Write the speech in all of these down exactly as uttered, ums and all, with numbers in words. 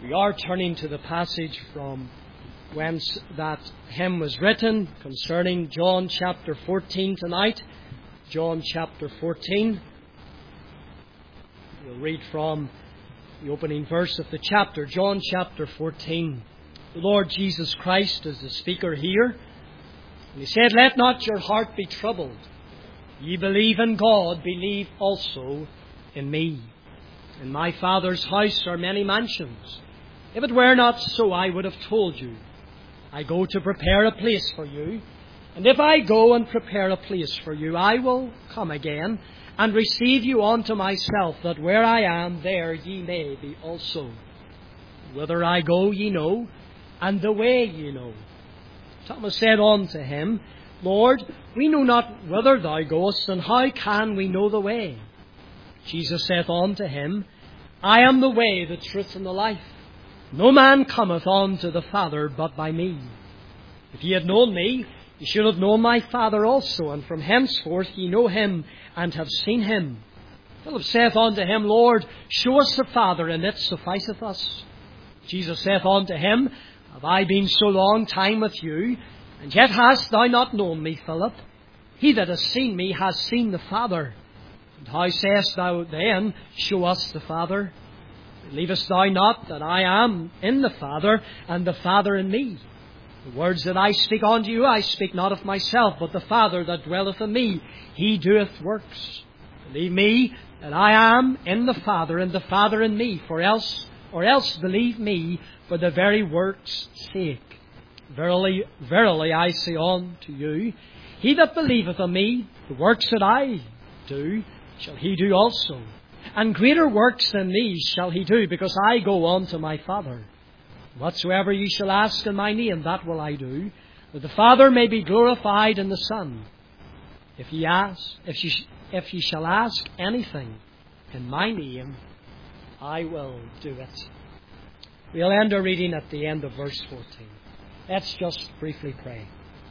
We are turning to the passage from whence that hymn was written concerning John chapter fourteen tonight. John chapter fourteen. We'll read from the opening verse of the chapter. John chapter fourteen. The Lord Jesus Christ is the speaker here. And He said, "Let not your heart be troubled. Ye believe in God, believe also in me. In my Father's house are many mansions. If it were not so, I would have told you. I go to prepare a place for you. And if I go and prepare a place for you, I will come again and receive you unto myself, that where I am, there ye may be also. Whither I go ye know, and the way ye know." Thomas said unto him, "Lord, we know not whither thou goest, and how can we know the way?" Jesus saith unto him, "I am the way, the truth, and the life. No man cometh unto the Father but by me. If ye had known me, ye should have known my Father also, and from henceforth ye know him, and have seen him." Philip saith unto him, "Lord, show us the Father, and it sufficeth us." Jesus saith unto him, "Have I been so long time with you, and yet hast thou not known me, Philip? He that has seen me has seen the Father. And how sayest thou then, Show us the Father? Believest thou not that I am in the Father, and the Father in me? The words that I speak unto you, I speak not of myself, but the Father that dwelleth in me, He doeth works. Believe me that I am in the Father, and the Father in me, for else, or else believe me for the very works' sake. Verily, verily, I say unto you, he that believeth on me, the works that I do, shall he do also. And greater works than these shall he do, because I go unto my Father. Whatsoever ye shall ask in my name, that will I do, that the Father may be glorified in the Son. If ye ask, if ye, if ye shall ask anything in my name, I will do it." We'll end our reading at the end of verse fourteen. Let's just briefly pray.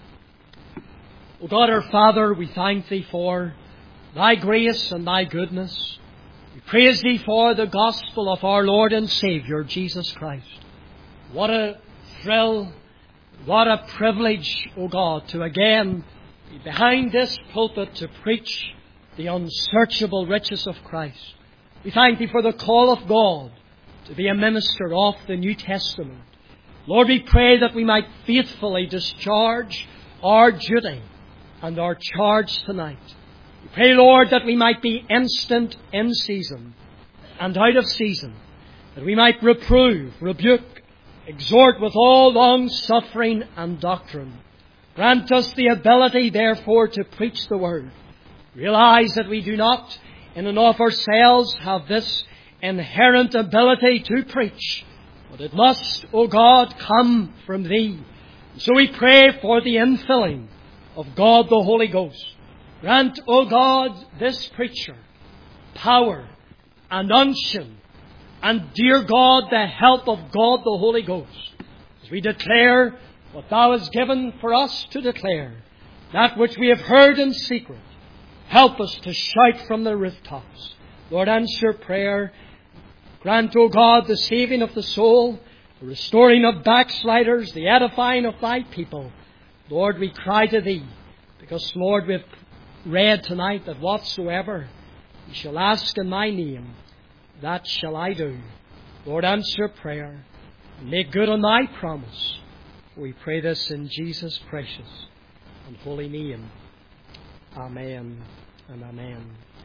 O God our Father, we thank Thee for Thy grace and Thy goodness. We praise Thee for the gospel of our Lord and Saviour, Jesus Christ. What a thrill, what a privilege, O God, to again be behind this pulpit to preach the unsearchable riches of Christ. We thank Thee for the call of God to be a minister of the New Testament. Lord, we pray that we might faithfully discharge our duty and our charge tonight. We pray, Lord, that we might be instant in season and out of season, that we might reprove, rebuke, exhort with all long suffering and doctrine. Grant us the ability, therefore, to preach the Word. Realize that we do not, in and of ourselves, have this inherent ability to preach, but it must, O God, come from Thee. So we pray for the infilling of God the Holy Ghost. Grant, O God, this preacher power and unction, and, dear God, the help of God the Holy Ghost, as we declare what Thou hast given for us to declare, that which we have heard in secret. Help us to shout from the rooftops. Lord, answer prayer. Grant, O God, the saving of the soul, the restoring of backsliders, the edifying of Thy people. Lord, we cry to Thee, because, Lord, we have read tonight that whatsoever ye shall ask in my name, that shall I do. Lord, answer prayer and make good on Thy promise. We pray this in Jesus' precious and holy name. Amen and amen.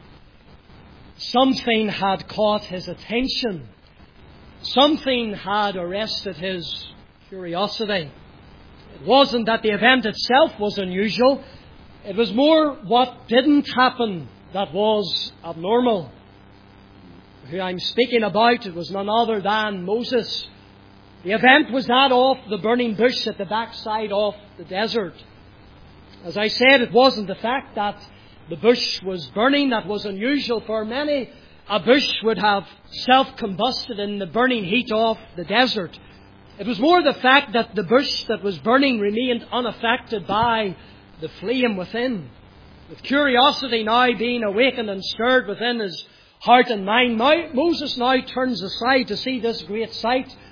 Something had caught his attention. Something had arrested his curiosity. It wasn't that the event itself was unusual. It was more what didn't happen that was abnormal. Who I'm speaking about, it was none other than Moses. The event was that of the burning bush at the backside of the desert. As I said, it wasn't the fact that the bush was burning that was unusual. For many, a bush would have self-combusted in the burning heat of the desert. It was more the fact that the bush that was burning remained unaffected by the flame within. With curiosity now being awakened and stirred within his heart and mind, now, Moses now turns aside to see this great sight.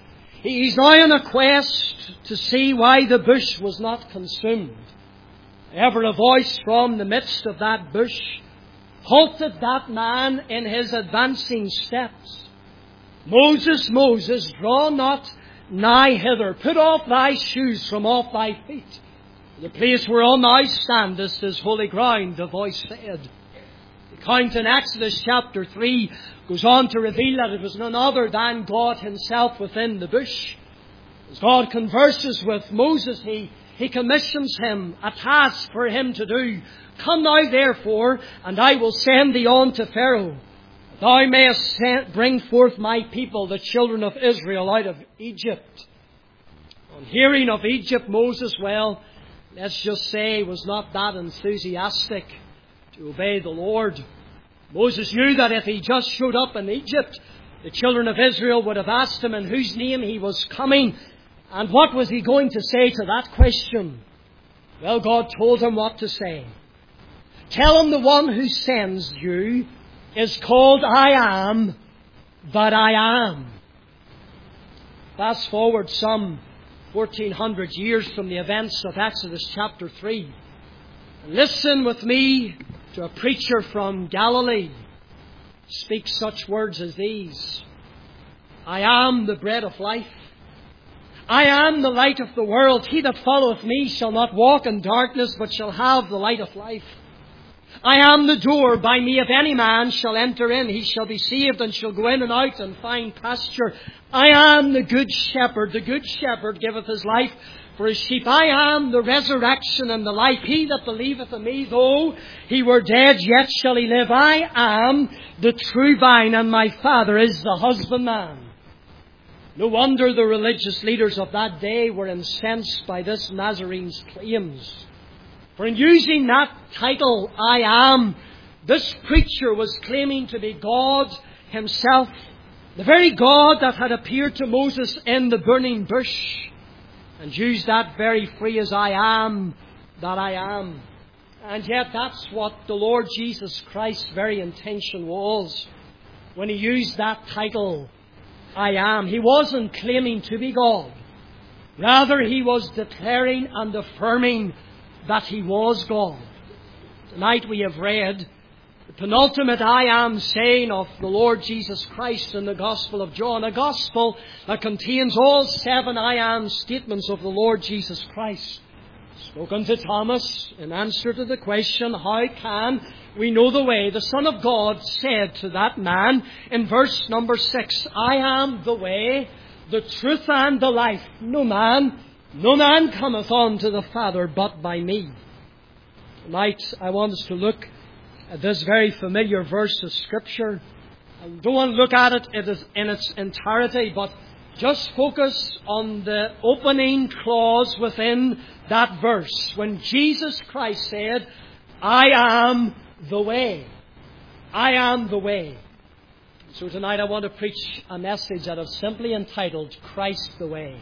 He's now on a quest to see why the bush was not consumed. Ever a voice from the midst of that bush halted that man in his advancing steps. Moses, Moses, draw not nigh hither. Put off thy shoes from off thy feet. The place whereon thou standest is holy ground, the voice said. The account in Exodus chapter three goes on to reveal that it was none other than God Himself within the bush. As God converses with Moses, He, he commissions him a task for him to do. Come now therefore, and I will send thee on to Pharaoh, that thou mayest send, bring forth my people, the children of Israel, out of Egypt. On hearing of Egypt, Moses, well, let's just say, was not that enthusiastic to obey the Lord. Moses knew that if he just showed up in Egypt, the children of Israel would have asked him in whose name he was coming. And what was he going to say to that question? Well, God told him what to say. Tell him the one who sends you is called I am that I am. Fast forward some fourteen hundred years from the events of Exodus chapter three. And listen with me to a preacher from Galilee speak such words as these. I am the bread of life. I am the light of the world. He that followeth me shall not walk in darkness, but shall have the light of life. I am the door. By me if any man shall enter in, he shall be saved, and shall go in and out and find pasture. I am the good shepherd. The good shepherd giveth his life for his sheep. I am the resurrection and the life. He that believeth in me, though he were dead, yet shall he live. I am the true vine, and my Father is the husbandman. No wonder the religious leaders of that day were incensed by this Nazarene's claims. For in using that title, I am, this preacher was claiming to be God Himself, the very God that had appeared to Moses in the burning bush, and used that very phrase, I am that I am. And yet that's what the Lord Jesus Christ's very intention was when He used that title, I am. He wasn't claiming to be God. Rather, He was declaring and affirming that He was God. Tonight we have read the penultimate I am saying of the Lord Jesus Christ in the Gospel of John, a Gospel that contains all seven I am statements of the Lord Jesus Christ. Spoken to Thomas in answer to the question, how can we know the way? The Son of God said to that man in verse number six, I am the way, the truth and the life. No man, no man cometh unto the Father but by me. Tonight I want us to look at this very familiar verse of Scripture. I don't want to look at it in its entirety, but just focus on the opening clause within that verse. When Jesus Christ said, I am the way. I am the way. So tonight I want to preach a message that is simply entitled, Christ the Way.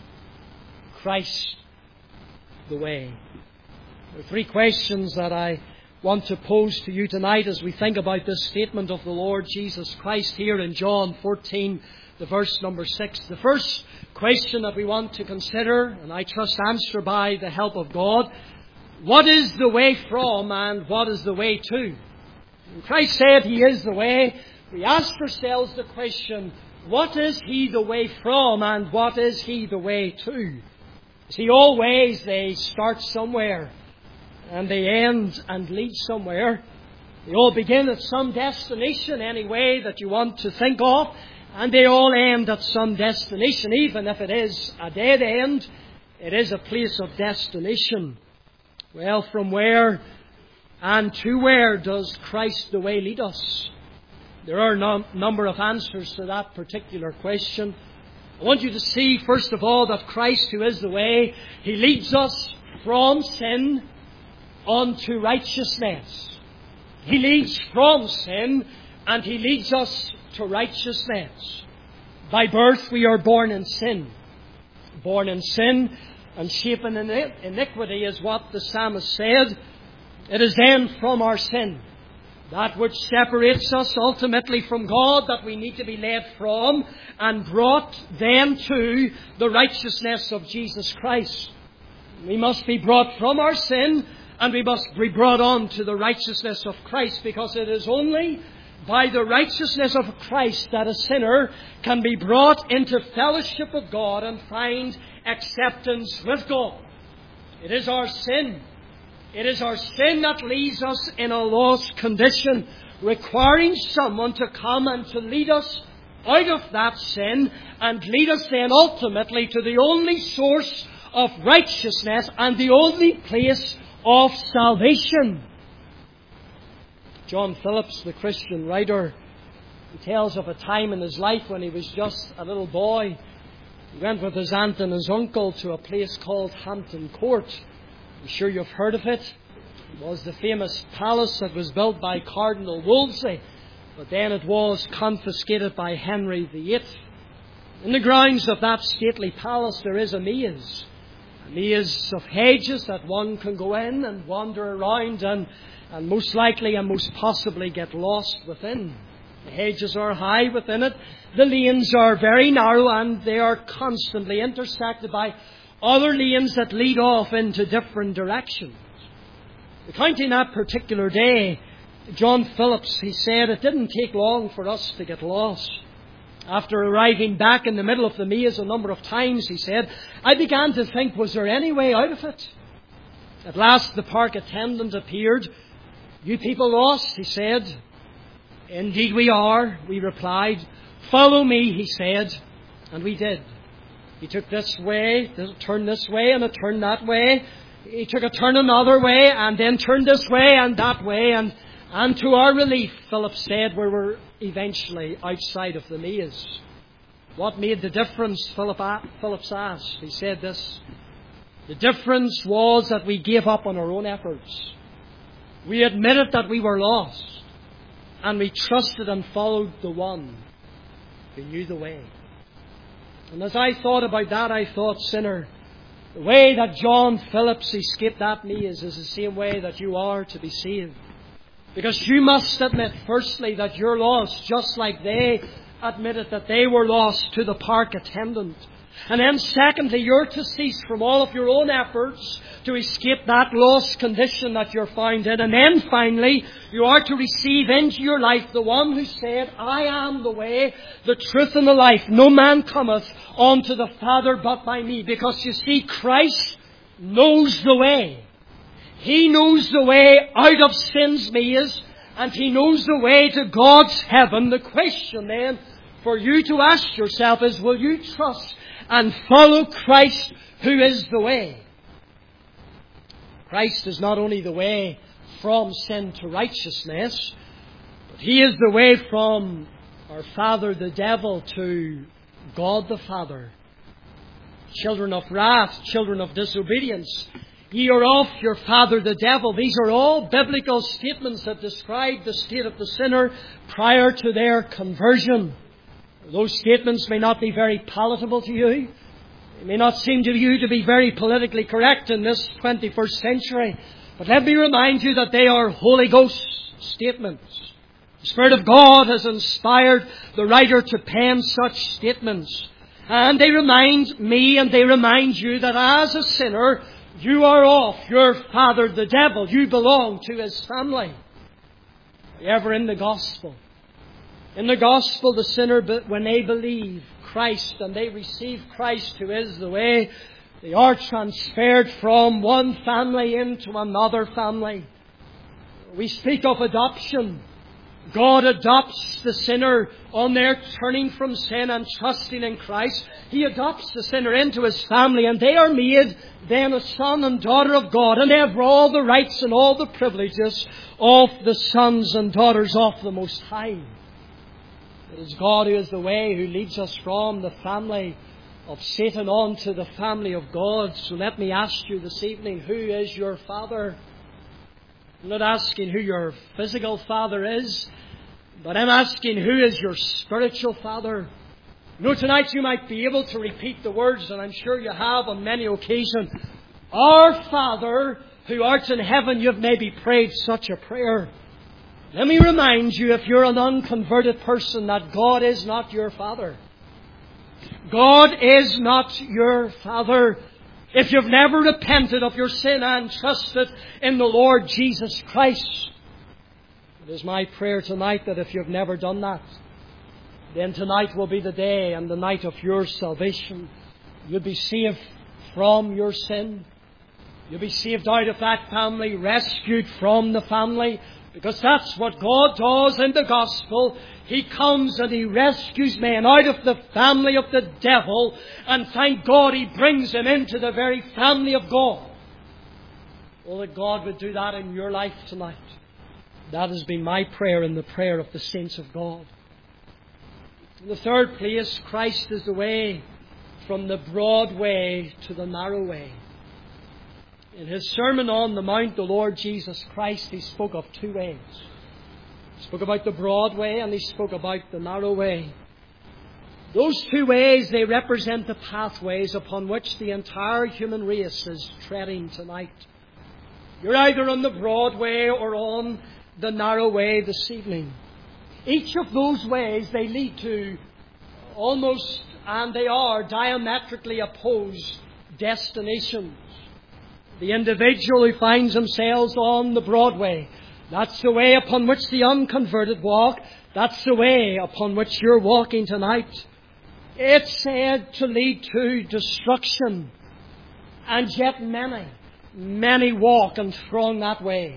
Christ the Way. There are three questions that I want to pose to you tonight as we think about this statement of the Lord Jesus Christ here in John fourteen, the verse number six. The first question that we want to consider, and I trust answer by the help of God, what is the way from and what is the way to? When Christ said He is the way, we ask ourselves the question, what is He the way from and what is He the way to? See, all ways they start somewhere and they end and lead somewhere. They all begin at some destination, any way that you want to think of, and they all end at some destination. Even if it is a dead end, it is a place of destination. Well, from where and to where does Christ the way lead us? There are a number of answers to that particular question. I want you to see, first of all, that Christ, who is the way, He leads us from sin unto righteousness. He leads from sin and He leads us to righteousness. By birth we are born in sin. Born in sin and shapen in iniquity is what the psalmist said. It is then from our sin That which separates us ultimately from God, that we need to be led from and brought then to the righteousness of Jesus Christ. We must be brought from our sin, and we must be brought on to the righteousness of Christ, because it is only by the righteousness of Christ that a sinner can be brought into fellowship with God and find acceptance with God. It is our sin. It is our sin that leaves us in a lost condition, requiring someone to come and to lead us out of that sin and lead us then ultimately to the only source of righteousness and the only place of salvation. John Phillips, the Christian writer, he tells of a time in his life when he was just a little boy. He went with his aunt and his uncle to a place called Hampton Court. I'm sure you've heard of it. It was the famous palace that was built by Cardinal Wolsey, but then it was confiscated by Henry the Eighth. In the grounds of that stately palace there is a maze. A maze of hedges that one can go in and wander around and, and most likely and most possibly get lost within. The hedges are high within it. The lanes are very narrow, and they are constantly intersected by other lanes that lead off into different directions. Recounting that particular day, John Phillips, he said, it didn't take long for us to get lost. After arriving back in the middle of the maze a number of times, he said, I began to think, was there any way out of it? At last the park attendant appeared. You people lost, he said. Indeed we are, we replied. Follow me, he said. And we did. He took this way, a turn this way, and a turn that way. He took a turn another way, and then turned this way and that way. And, and to our relief, Philip said, we were eventually outside of the maze. What made the difference, Philip, Phillips asked. He said this. The difference was that we gave up on our own efforts. We admitted that we were lost. And we trusted and followed the one who knew the way. And as I thought about that, I thought, sinner, the way that John Phillips escaped that maze is the same way that you are to be saved. Because you must admit, firstly, that you're lost, just like they admitted that they were lost to the park attendant. And then secondly, you're to cease from all of your own efforts to escape that lost condition that you're found in. And then finally, you are to receive into your life the one who said, I am the way, the truth and the life. No man cometh unto the Father but by me. Because you see, Christ knows the way. He knows the way out of sin's maze, and He knows the way to God's heaven. The question then for you to ask yourself is, will you trust and follow Christ, who is the way? Christ is not only the way from sin to righteousness, but He is the way from our father the devil to God the Father. Children of wrath, children of disobedience, ye are of your father the devil. These are all biblical statements that describe the state of the sinner prior to their conversion. Those statements may not be very palatable to you. They may not seem to you to be very politically correct in this twenty-first century. But let me remind you that they are Holy Ghost statements. The Spirit of God has inspired the writer to pen such statements. And they remind me and they remind you that as a sinner, you are of your father the devil. You belong to his family. Are you ever in the gospel? In the gospel, the sinner, when they believe Christ and they receive Christ who is the way, they are transferred from one family into another family. We speak of adoption. God adopts the sinner on their turning from sin and trusting in Christ. He adopts the sinner into His family, and they are made then a son and daughter of God, and they have all the rights and all the privileges of the sons and daughters of the Most High. It is God who is the way, who leads us from the family of Satan on to the family of God. So let me ask you this evening, who is your father? I'm not asking who your physical father is, but I'm asking who is your spiritual father. You know, tonight you might be able to repeat the words, and I'm sure you have on many occasions. Our Father, who art in heaven. You've maybe prayed such a prayer. Let me remind you, if you're an unconverted person, that God is not your Father. God is not your Father. If you've never repented of your sin and trusted in the Lord Jesus Christ, it is my prayer tonight that if you've never done that, then tonight will be the day and the night of your salvation. You'll be saved from your sin. You'll be saved out of that family, rescued from the family. Because that's what God does in the gospel. He comes and He rescues men out of the family of the devil. And thank God He brings them into the very family of God. Oh, that God would do that in your life tonight. That has been my prayer and the prayer of the saints of God. In the third place, Christ is the way from the broad way to the narrow way. In His Sermon on the Mount, the Lord Jesus Christ, He spoke of two ways. He spoke about the broad way and He spoke about the narrow way. Those two ways, they represent the pathways upon which the entire human race is treading tonight. You're either on the broad way or on the narrow way this evening. Each of those ways, they lead to almost, and they are, diametrically opposed destinations. The individual who finds themselves on the broad way, that's the way upon which the unconverted walk. That's the way upon which you're walking tonight. It's said to lead to destruction. And yet many, many walk and throng that way.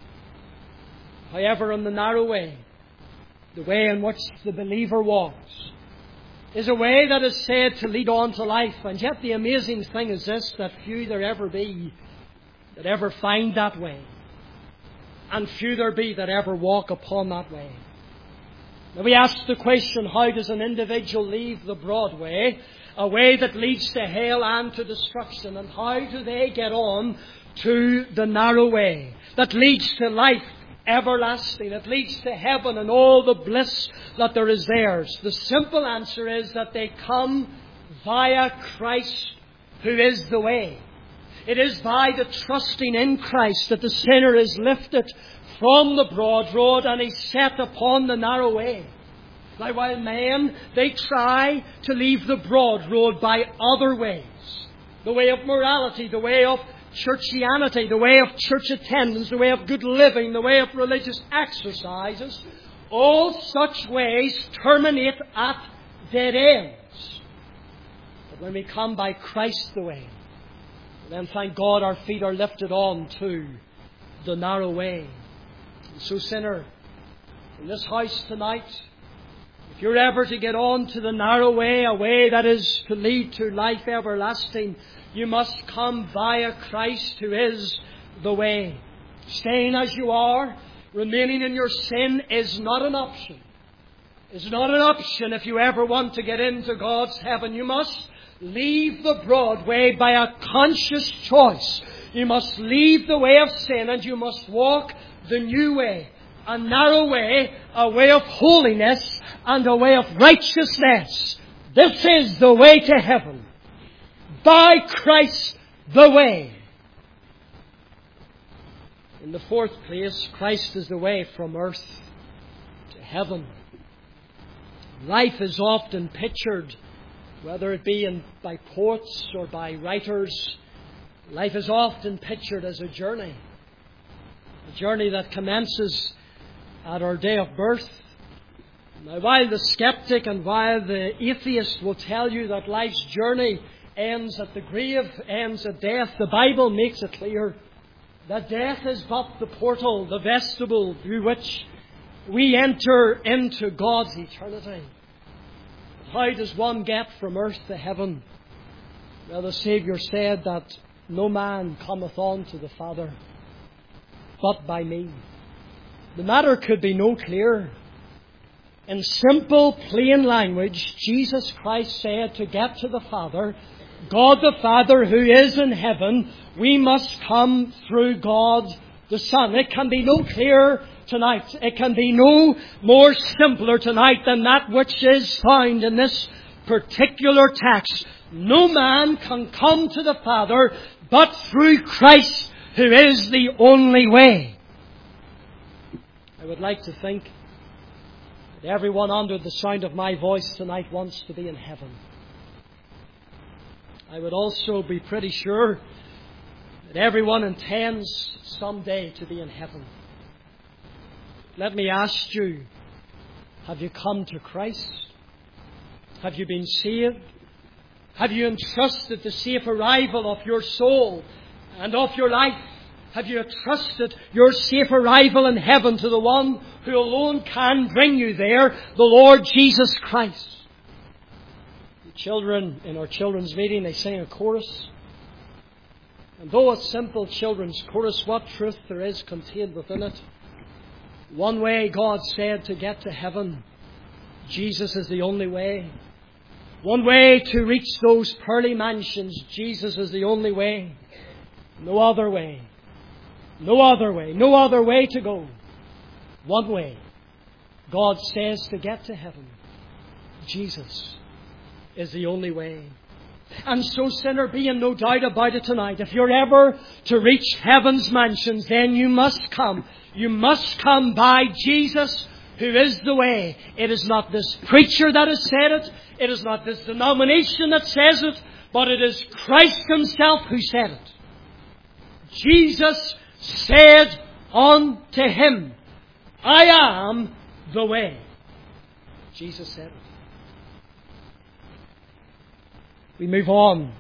However, on the narrow way, the way in which the believer walks, is a way that is said to lead on to life. And yet the amazing thing is this, that few there ever be that ever find that way. And few there be that ever walk upon that way. Now we ask the question, how does an individual leave the broad way, a way that leads to hell and to destruction, and how do they get on to the narrow way that leads to life everlasting, that leads to heaven and all the bliss that there is theirs? The simple answer is that they come via Christ, who is the way. It is by the trusting in Christ that the sinner is lifted from the broad road and is set upon the narrow way. Now, while men, they try to leave the broad road by other ways, the way of morality, the way of churchianity, the way of church attendance, the way of good living, the way of religious exercises, all such ways terminate at dead ends. But when we come by Christ the way, then thank God our feet are lifted on to the narrow way. And so, sinner, in this house tonight, if you're ever to get on to the narrow way, a way that is to lead to life everlasting, you must come via Christ, who is the way. Staying as you are, remaining in your sin, is not an option. It's not an option if you ever want to get into God's heaven. You must leave the broad way by a conscious choice. You must leave the way of sin and you must walk the new way. A narrow way, a way of holiness and a way of righteousness. This is the way to heaven. By Christ the way. In the fourth place, Christ is the way from earth to heaven. Life is often pictured, whether it be in, by poets or by writers, life is often pictured as a journey. A journey that commences at our day of birth. Now, while the skeptic and while the atheist will tell you that life's journey ends at the grave, ends at death, the Bible makes it clear that death is but the portal, the vestibule through which we enter into God's eternity. How does one get from earth to heaven? Well, the Saviour said that no man cometh unto the Father but by me. The matter could be no clearer. In simple, plain language, Jesus Christ said to get to the Father, God the Father who is in heaven, we must come through God the Son. It can be no clearer tonight. It can be no more simpler tonight than that which is found in this particular text. No man can come to the Father but through Christ, who is the only way. I would like to think that everyone under the sound of my voice tonight wants to be in heaven. I would also be pretty sure that everyone intends someday to be in heaven. Let me ask you, have you come to Christ? Have you been saved? Have you entrusted the safe arrival of your soul and of your life? Have you entrusted your safe arrival in heaven to the one who alone can bring you there, the Lord Jesus Christ? The children in our children's meeting, they sing a chorus. And though a simple children's chorus, what truth there is contained within it. One way, God said, to get to heaven, Jesus is the only way. One way to reach those pearly mansions, Jesus is the only way. No other way. No other way. No other way to go. One way. God says to get to heaven, Jesus is the only way. And so, sinner, be in no doubt about it tonight. If you're ever to reach heaven's mansions, then you must come. You must come by Jesus, who is the way. It is not this preacher that has said it. It is not this denomination that says it. But it is Christ Himself who said it. Jesus said unto him, I am the way. Jesus said it. We move on.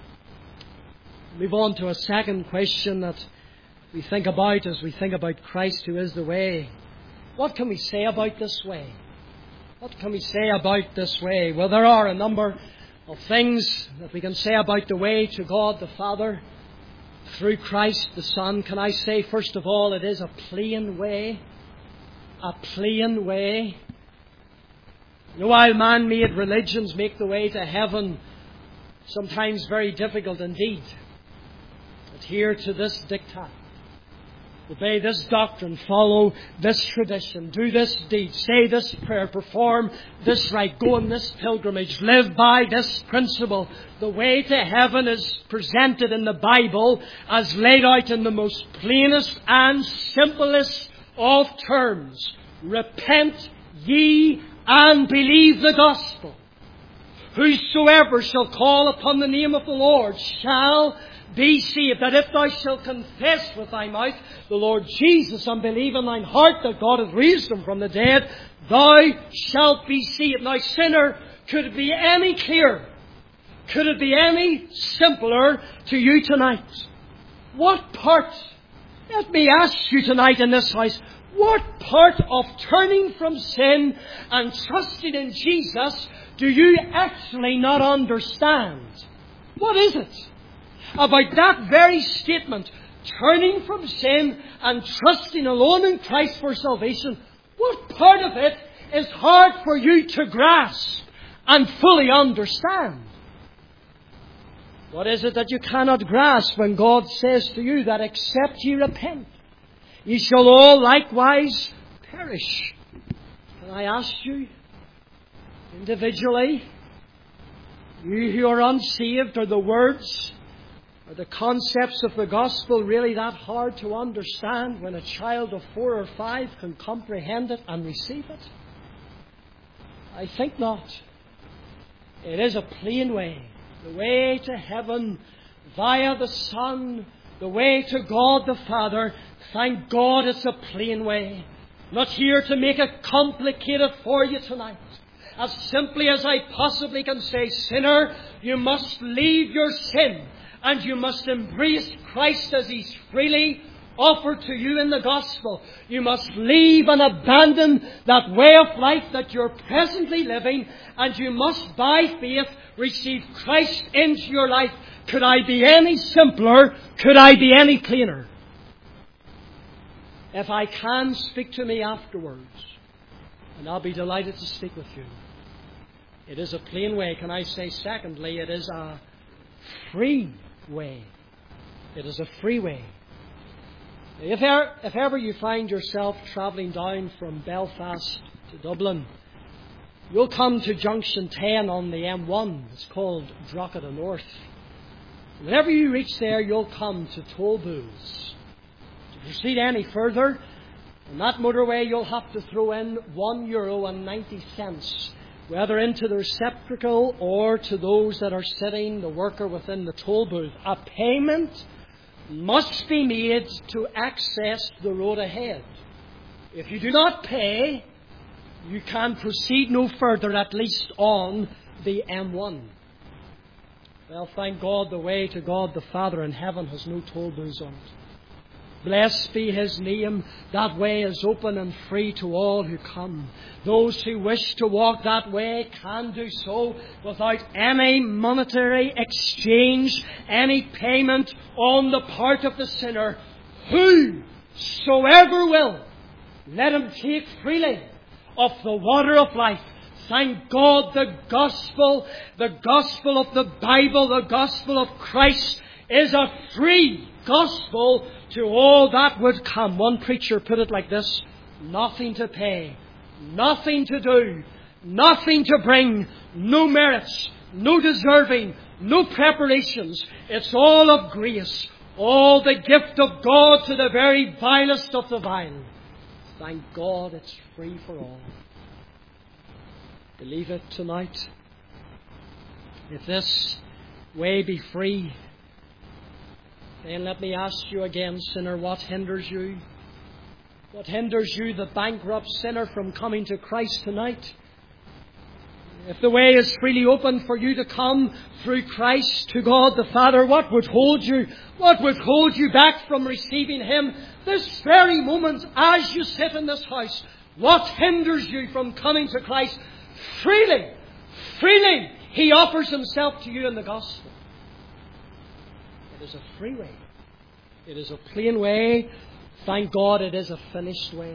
Move on to a second question that we think about as we think about Christ who is the way. What can we say about this way? What can we say about this way? Well, there are a number of things that we can say about the way to God the Father through Christ the Son. Can I say, first of all, it is a plain way. A plain way. You know, while man-made religions make the way to heaven sometimes very difficult indeed, adhere to this diktat. Obey this doctrine, follow this tradition, do this deed, say this prayer, perform this rite, go on this pilgrimage, live by this principle. The way to heaven is presented in the Bible as laid out in the most plainest and simplest of terms. Repent ye and believe the gospel. Whosoever shall call upon the name of the Lord shall be saved. That if thou shalt confess with thy mouth the Lord Jesus and believe in thine heart that God hath raised Him from the dead, thou shalt be saved. Now, sinner, could it be any clearer? Could it be any simpler to you tonight? What part, let me ask you tonight in this house, what part of turning from sin and trusting in Jesus do you actually not understand? What is it about that very statement, turning from sin and trusting alone in Christ for salvation? What part of it is hard for you to grasp and fully understand? What is it that you cannot grasp when God says to you that except ye repent, ye shall all likewise perish? Can I ask you, individually, you who are unsaved, are the words or the concepts of the gospel really that hard to understand when a child of four or five can comprehend it and receive it? I think not. It is a plain way. The way to heaven via the Son, the way to God the Father. Thank God it's a plain way. Not here to make it complicated for you tonight. As simply as I possibly can say, sinner, you must leave your sin and you must embrace Christ as He's freely offered to you in the gospel. You must leave and abandon that way of life that you're presently living, and you must by faith receive Christ into your life. Could I be any simpler? Could I be any plainer? If I can, speak to me afterwards, and I'll be delighted to speak with you. It is a plain way. Can I say, secondly, it is a free way. It is a free way. If ever, if ever you find yourself travelling down from Belfast to Dublin, you'll come to junction ten on the M one. It's called Drogheda North. Whenever you reach there, you'll come to toll booths. To proceed any further, On that motorway, you'll have to throw in one euro and ninety cents, whether into the receptacle or to those that are sitting, the worker within the toll booth. A payment must be made to access the road ahead. If you do not pay, you can proceed no further, at least on the M one. Well, thank God, the way to God the Father in heaven has no toll booths on it. Blessed be His name. That way is open and free to all who come. Those who wish to walk that way can do so without any monetary exchange, any payment on the part of the sinner. Whosoever will, let him take freely of the water of life. Thank God, the gospel, the gospel of the Bible, the gospel of Christ is a free gospel to all that would come. One preacher put it like this: nothing to pay, nothing to do, nothing to bring, no merits, no deserving, no preparations. It's all of grace, all the gift of God to the very vilest of the vile. Thank God it's free for all. Believe it tonight. If this way be free, then let me ask you again, sinner, what hinders you? What hinders you, the bankrupt sinner, from coming to Christ tonight? If the way is freely open for you to come through Christ to God the Father, what would hold you? What would hold you back from receiving Him this very moment as you sit in this house? What hinders you from coming to Christ freely? Freely He offers Himself to you in the gospel. It is a free way. It is a plain way. Thank God it is a finished way.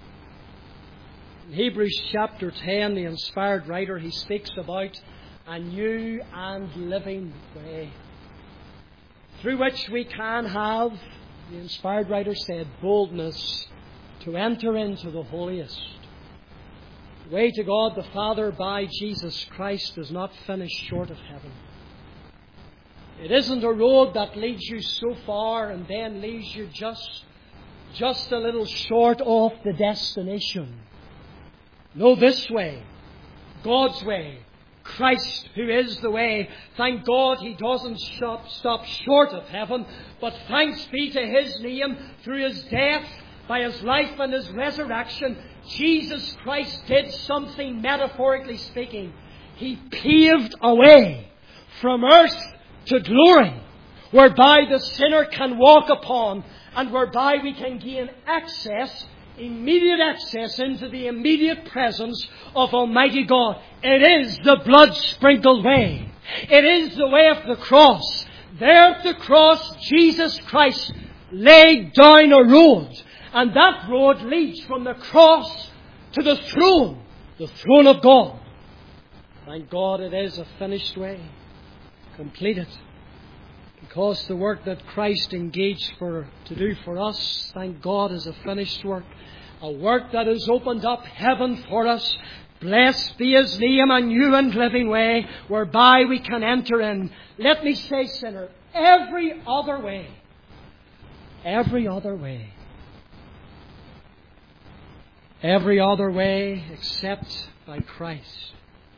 In Hebrews chapter ten, the inspired writer, he speaks about a new and living way through which we can have, the inspired writer said, boldness to enter into the holiest. The way to God the Father by Jesus Christ is not finished short of heaven. It isn't a road that leads you so far and then leaves you just, just a little short off the destination. No, this way, God's way, Christ who is the way. Thank God He doesn't stop, stop short of heaven, but thanks be to His name, through His death, by His life and His resurrection, Jesus Christ did something, metaphorically speaking. He paved a way from earth to glory, whereby the sinner can walk upon, and whereby we can gain access, immediate access into the immediate presence of Almighty God. It is the blood-sprinkled way. It is the way of the cross. There at the cross, Jesus Christ laid down a road, and that road leads from the cross to the throne, the throne of God. Thank God it is a finished way. Completed. Because the work that Christ engaged for to do for us, thank God, is a finished work. A work that has opened up heaven for us. Blessed be His name, a new and living way whereby we can enter in. Let me say, sinner, every other way, every other way, every other way except by Christ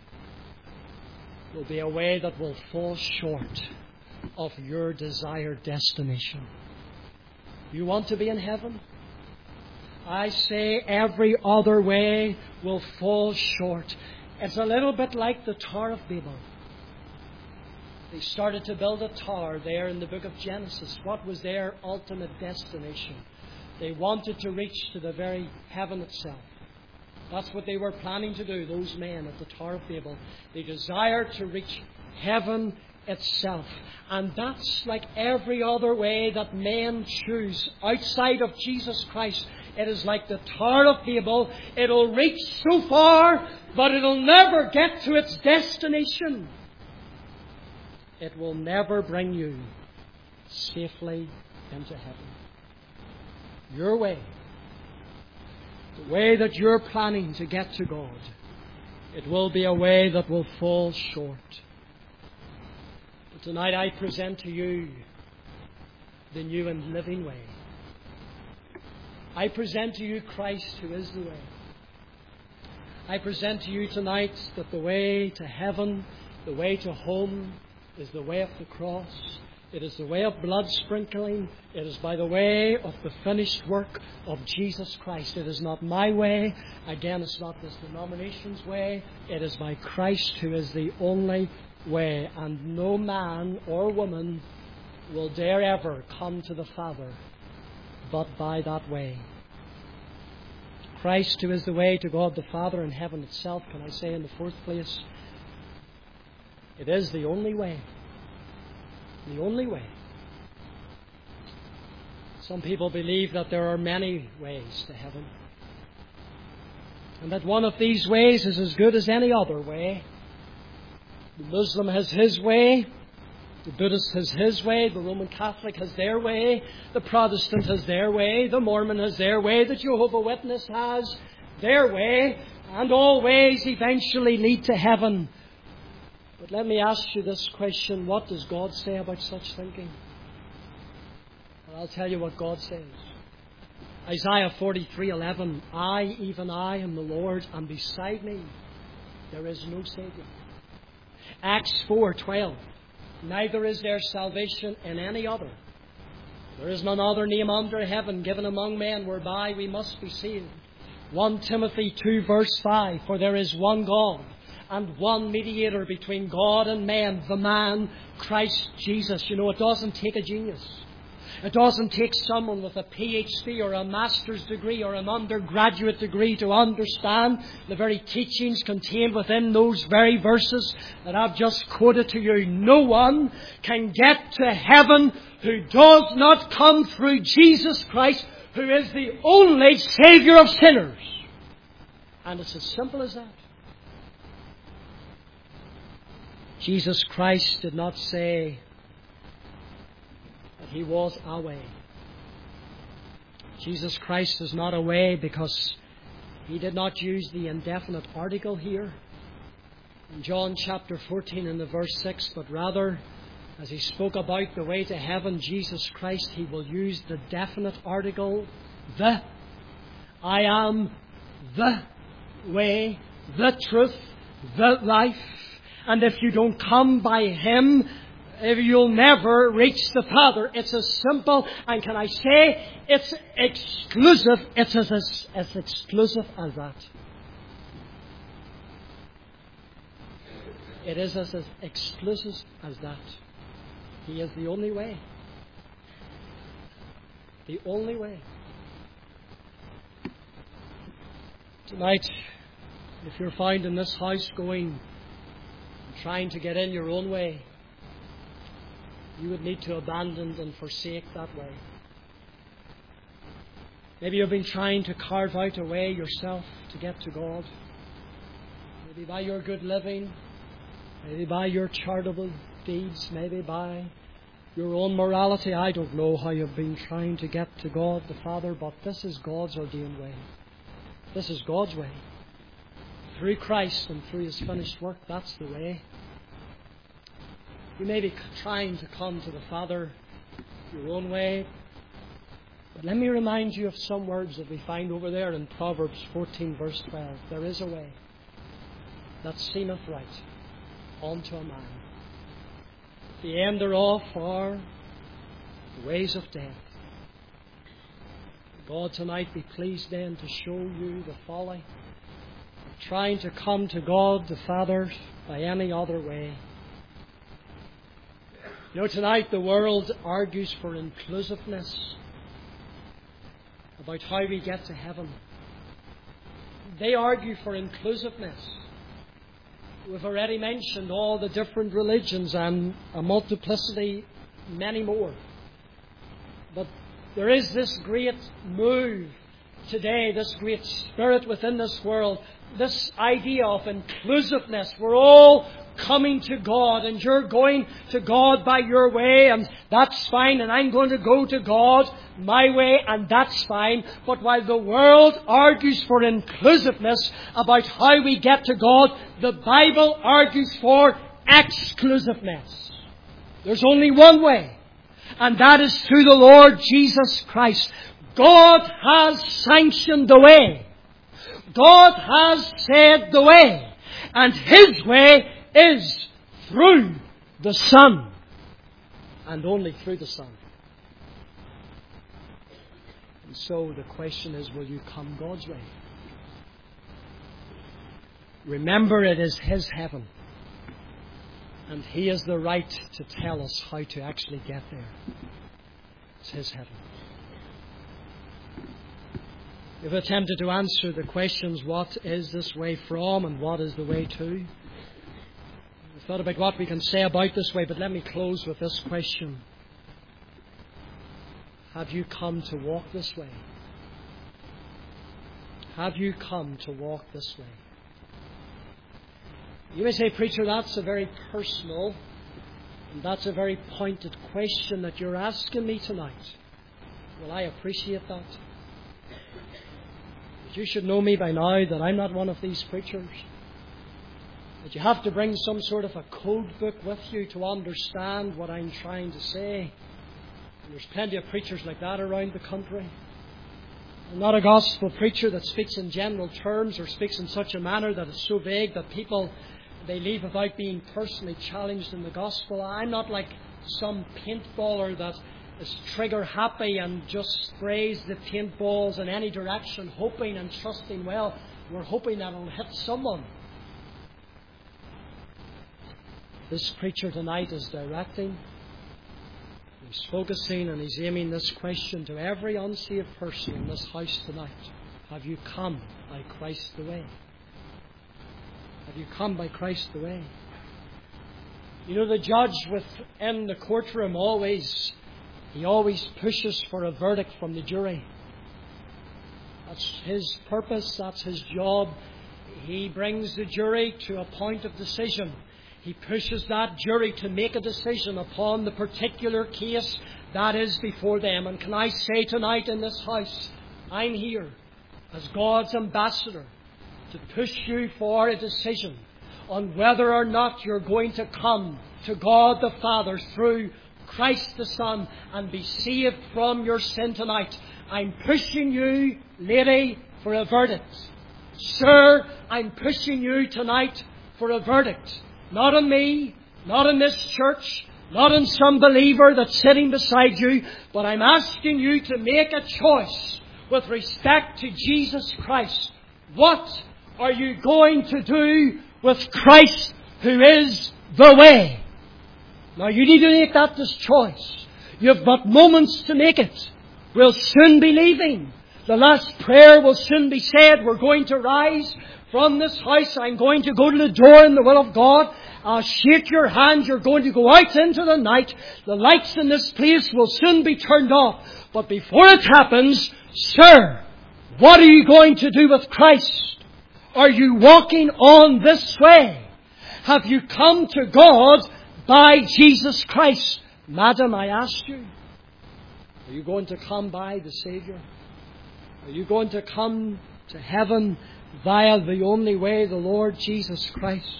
will be a way that will fall short of your desired destination. You want to be in heaven? I say every other way will fall short. It's a little bit like the Tower of Babel. They started to build a tower there in the book of Genesis. What was their ultimate destination? They wanted to reach to the very heaven itself. That's what they were planning to do, those men at the Tower of Babel. They desired to reach heaven itself. And that's like every other way that men choose outside of Jesus Christ. It is like the Tower of Babel. It'll reach so far, but it'll never get to its destination. It will never bring you safely into heaven. Your way, the way that you're planning to get to God, it will be a way that will fall short. But tonight I present to you the new and living way. I present to you Christ, who is the way. I present to you tonight that the way to heaven, the way to home, is the way of the cross. It is the way of blood sprinkling. It is by the way of the finished work of Jesus Christ. It is not my way. Again, it's not this denomination's way. It is by Christ, who is the only way. And no man or woman will dare ever come to the Father but by that way. Christ, who is the way to God the Father and heaven itself, can I say in the fourth place, it is the only way. The only way. Some people believe that there are many ways to heaven, and that one of these ways is as good as any other way. The Muslim has his way, the Buddhist has his way, the Roman Catholic has their way, the Protestant has their way, the Mormon has their way, the Jehovah's Witness has their way, and all ways eventually lead to heaven. But let me ask you this question: what does God say about such thinking? Well, I'll tell you what God says. Isaiah forty-three eleven, I, even I, am the Lord, and beside me there is no Saviour. Acts four twelve, neither is there salvation in any other. There is none other name under heaven given among men whereby we must be saved. First Timothy two verse five, for there is one God, and one mediator between God and men, the man, Christ Jesus. You know, it doesn't take a genius. It doesn't take someone with a P H D or a master's degree or an undergraduate degree to understand the very teachings contained within those very verses that I've just quoted to you. No one can get to heaven who does not come through Jesus Christ, who is the only Saviour of sinners. And it's as simple as that. Jesus Christ did not say that He was our way. Jesus Christ is not a way because He did not use the indefinite article here in John chapter fourteen and the verse six, but rather, as He spoke about the way to heaven, Jesus Christ, He will use the definite article, the. I am the way, the truth, the life. And if you don't come by Him, you'll never reach the Father. It's as simple, and can I say, it's exclusive. It's as, as, as exclusive as that. It is as, as exclusive as that. He is the only way. The only way. Tonight, if you're found in this house going, trying to get in your own way, you would need to abandon and forsake that way. Maybe you've been trying to carve out a way yourself to get to God. Maybe by your good living, maybe by your charitable deeds, maybe by your own morality. I don't know how you've been trying to get to God the Father, but this is God's ordained way. This is God's way. Through Christ and through His finished work, that's the way. You may be trying to come to the Father your own way, but let me remind you of some words that we find over there in Proverbs fourteen verse twelve. There is a way that seemeth right unto a man. The end thereof are the ways of death. God tonight be pleased then to show you the folly of trying to come to God the Father by any other way. You know, tonight the world argues for inclusiveness about how we get to heaven. They argue for inclusiveness. We've already mentioned all the different religions and a multiplicity, many more. But there is this great move today, this great spirit within this world, this idea of inclusiveness. We're all coming to God, and you're going to God by your way, and that's fine, and I'm going to go to God my way, and that's fine. But while the world argues for inclusiveness about how we get to God, the Bible argues for exclusiveness. There's only one way, and that is through the Lord Jesus Christ. God has sanctioned the way. God has said the way. And His way is through the Son. And only through the Son. And so the question is, will you come God's way? Remember, it is His heaven. And He has the right to tell us how to actually get there. It's His heaven. We've attempted to answer the questions, what is this way from and what is the way to? We've thought about what we can say about this way, but let me close with this question. Have you come to walk this way? Have you come to walk this way? You may say, preacher, that's a very personal and that's a very pointed question that you're asking me tonight. Well, I appreciate that. But you should know me by now that I'm not one of these preachers. That you have to bring some sort of a code book with you to understand what I'm trying to say. And there's plenty of preachers like that around the country. I'm not a gospel preacher that speaks in general terms or speaks in such a manner that is so vague that people, they leave without being personally challenged in the gospel. I'm not like some paintballer that is trigger happy and just sprays the paintballs in any direction, hoping and trusting, well, we're hoping that it'll hit someone. This preacher tonight is directing, he's focusing, and he's aiming this question to every unsaved person in this house tonight. Have you come by Christ the way? Have you come by Christ the way? You know, the judge within the courtroom always, he always pushes for a verdict from the jury. That's his purpose, that's his job. He brings the jury to a point of decision. He pushes that jury to make a decision upon the particular case that is before them. And can I say tonight in this house, I'm here as God's ambassador to push you for a decision on whether or not you're going to come to God the Father through Christ the Son and be saved from your sin tonight. I'm pushing you, lady, for a verdict. Sir, I'm pushing you tonight for a verdict. Not on me, not in this church, not in some believer that's sitting beside you, but I'm asking you to make a choice with respect to Jesus Christ. What are you going to do with Christ, who is the way? Now you need to make that this choice. You've but moments to make it. We'll soon be leaving. The last prayer will soon be said. We're going to rise from this house. I'm going to go to the door in the will of God. I'll shake your hand. You're going to go out into the night. The lights in this place will soon be turned off. But before it happens, sir, what are you going to do with Christ? Are you walking on this way? Have you come to God by Jesus Christ? Madam, I ask you, are you going to come by the Saviour? Are you going to come to heaven via the only way, the Lord Jesus Christ?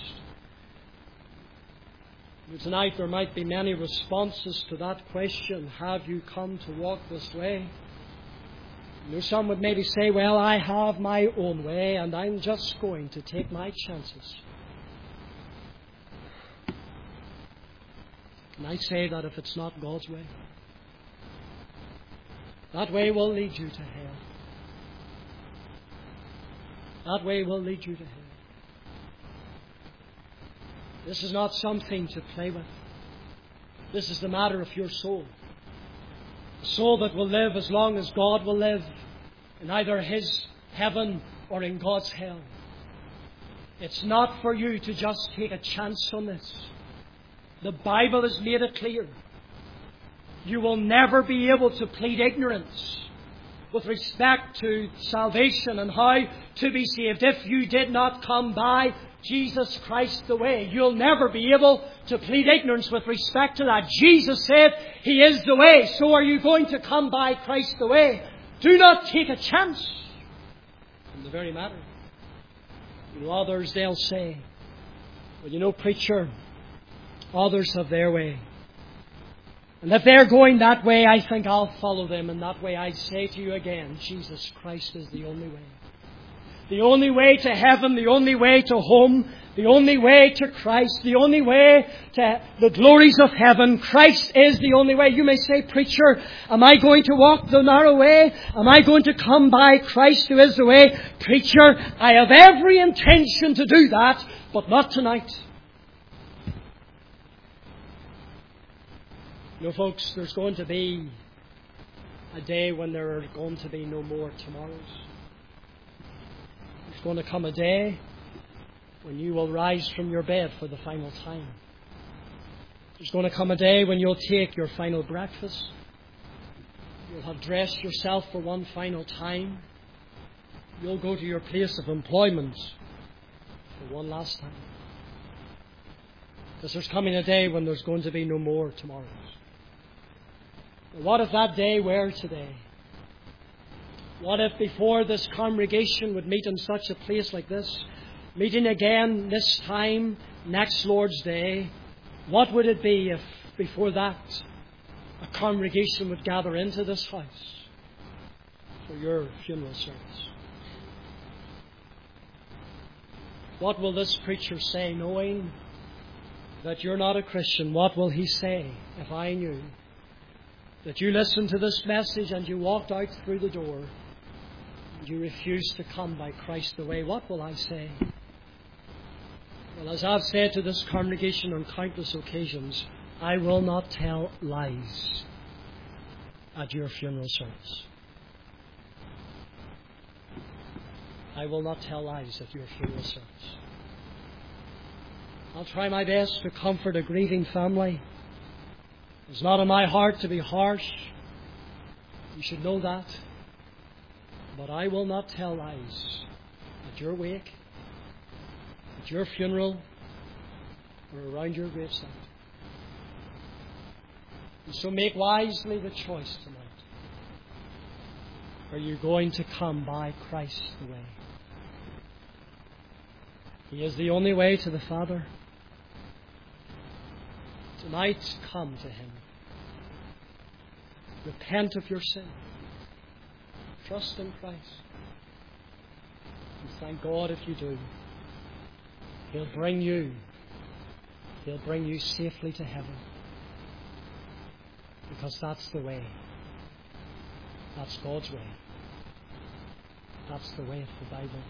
Tonight there might be many responses to that question. Have you come to walk this way? You know, some would maybe say, well, I have my own way and I'm just going to take my chances. Can I say that if it's not God's way, that way will lead you to hell. That way will lead you to hell. This is not something to play with. This is the matter of your soul. A soul that will live as long as God will live in either His heaven or in God's hell. It's not for you to just take a chance on this. The Bible has made it clear. You will never be able to plead ignorance with respect to salvation and how to be saved if you did not come by Jesus Christ the way. You'll never be able to plead ignorance with respect to that. Jesus said He is the way. So are you going to come by Christ the way? Do not take a chance in the very matter. You know, others, they'll say, well, you know, preacher, others have their way. And if they're going that way, I think I'll follow them. And that way I say to you again, Jesus Christ is the only way. The only way to heaven, the only way to home, the only way to Christ, the only way to the glories of heaven. Christ is the only way. You may say, preacher, am I going to walk the narrow way? Am I going to come by Christ who is the way? Preacher, I have every intention to do that, but not tonight. You know, folks, there's going to be a day when there are going to be no more tomorrows. There's going to come a day when you will rise from your bed for the final time. There's going to come a day when you'll take your final breakfast. You'll have dressed yourself for one final time. You'll go to your place of employment for one last time. Because there's coming a day when there's going to be no more tomorrows. What if that day were today? What if before this congregation would meet in such a place like this, meeting again this time, next Lord's Day, what would it be if before that a congregation would gather into this house for your funeral service? What will this preacher say, knowing that you're not a Christian? What will he say if I knew that you listened to this message and you walked out through the door and you refused to come by Christ the way? What will I say? Well, as I've said to this congregation on countless occasions, I will not tell lies at your funeral service. I will not tell lies at your funeral service. I'll try my best to comfort a grieving family. It's not in my heart to be harsh. You should know that. But I will not tell lies at your wake, at your funeral, or around your gravesite. And so make wisely the choice tonight. Are you going to come by Christ the way? He is the only way to the Father. Tonight, come to Him. Repent of your sin. Trust in Christ. And thank God if you do. He'll bring you. He'll bring you safely to heaven. Because that's the way. That's God's way. That's the way of the Bible.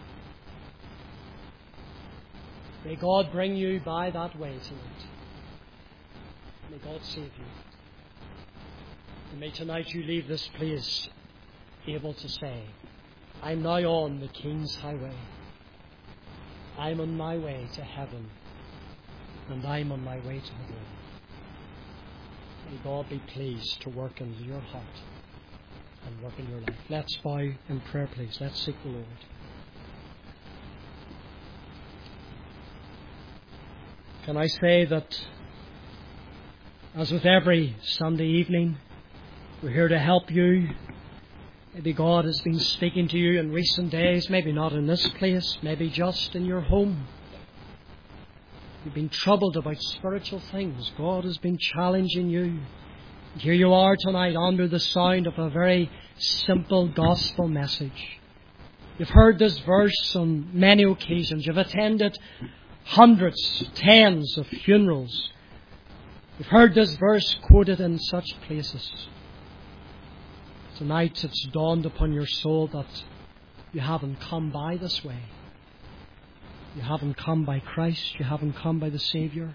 May God bring you by that way tonight. May God save you. And may tonight you leave this place able to say, I'm now on the King's highway. I'm on my way to heaven. And I'm on my way to the Lord. May God be pleased to work in your heart and work in your life. Let's bow in prayer, please. Let's seek the Lord. Can I say that, as with every Sunday evening, we're here to help you. Maybe God has been speaking to you in recent days, maybe not in this place, maybe just in your home. You've been troubled about spiritual things. God has been challenging you. And here you are tonight under the sound of a very simple gospel message. You've heard this verse on many occasions. You've attended hundreds, tens of funerals. You've heard this verse quoted in such places. Tonight it's dawned upon your soul that you haven't come by this way. You haven't come by Christ. You haven't come by the Saviour.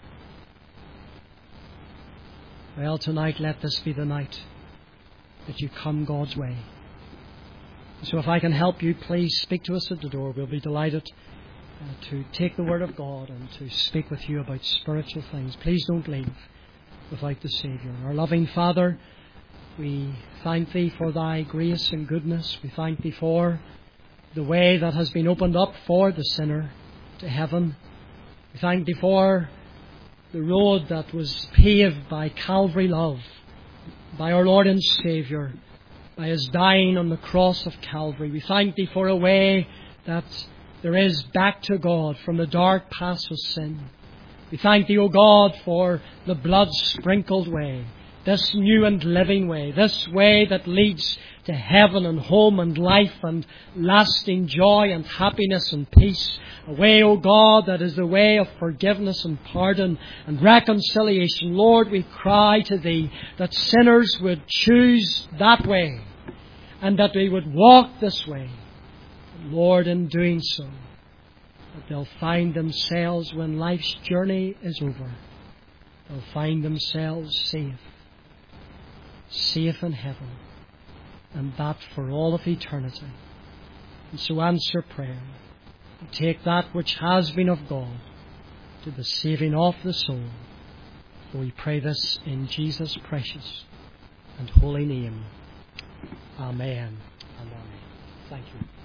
Well, tonight let this be the night that you come God's way. So if I can help you, please speak to us at the door. We'll be delighted uh, to take the Word of God and to speak with you about spiritual things. Please don't leave without the Saviour. Our loving Father, we thank Thee for Thy grace and goodness. We thank Thee for the way that has been opened up for the sinner to heaven. We thank Thee for the road that was paved by Calvary love, by our Lord and Saviour, by His dying on the cross of Calvary. We thank Thee for a way that there is back to God from the dark paths of sin. We thank Thee, O God, for the blood-sprinkled way this new and living way, this way that leads to heaven and home and life and lasting joy and happiness and peace. A way, O God, that is the way of forgiveness and pardon and reconciliation. Lord, we cry to Thee that sinners would choose that way and that they would walk this way. And Lord, in doing so, that they'll find themselves, when life's journey is over, they'll find themselves safe, safe in heaven, and that for all of eternity. And so answer prayer, and take that which has been of God to the saving of the soul. For we pray this in Jesus' precious and holy name. Amen and amen. Thank you.